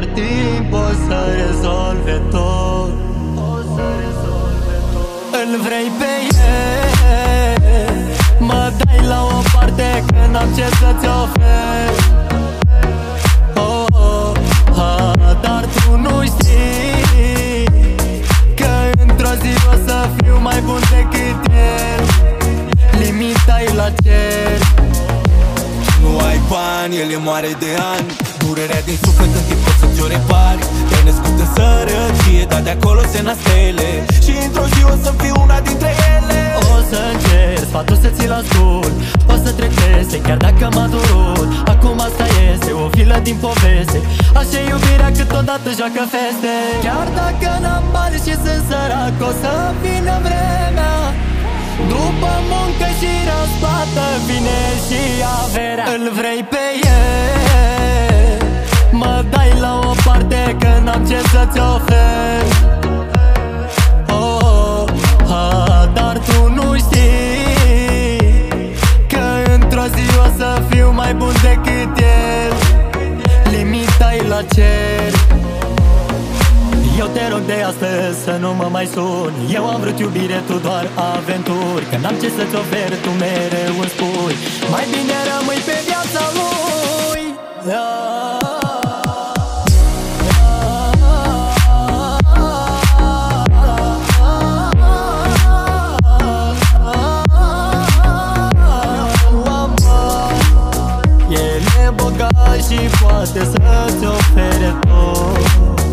doar timp o să rezolve tot. Îl vrei pe el, mă dai la o parte că n-am ce să-ți ofer. Dar tu nu știi că într-o zi o să fiu mai bun decât el. Limita-i la cer. Nu ai bani, el e moare de ani. Durerea din suflet în timp poți să-ți o repari. Te-ai născut în sărăcie, dar de acolo se nasc stele. Și într-o zi o să fiu una dintre ele. O să încerc sfatul să ți-l ascult. O să trec peste, chiar dacă m-a durut. Acum asta este o filă din poveste. Așa e iubirea câteodată joacă feste. Chiar dacă n-am bani și sunt sărac, o să vină vremea. După muncă și răsplată vine și averea. Îl vrei pe el, mă dai la o parte că n-am ce să-ți ofer. Dar tu nu știi că într-o zi o să fiu mai bun decât el. Limita-i la cer. Eu te rog de astăzi să nu mă mai suni. Eu am vrut iubire, tu doar aventuri. Că n-am ce să-ți ofer, tu mereu îmi spui mai bine rămâi pe viața lui. El e bogat și poate să-ți ofere tot.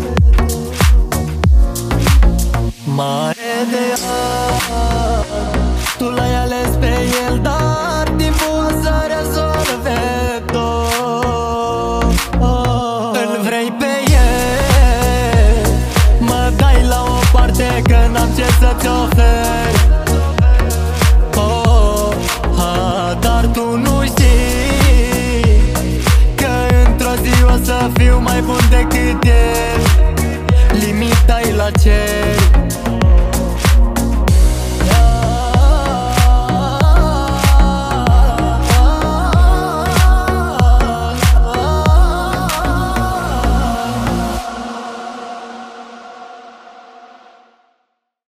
Mare de ani, tu l-ai ales pe el, dar timpul o să rezolve tot. Îl vrei pe el, mă dai la o parte că n-am ce să-ți ofer.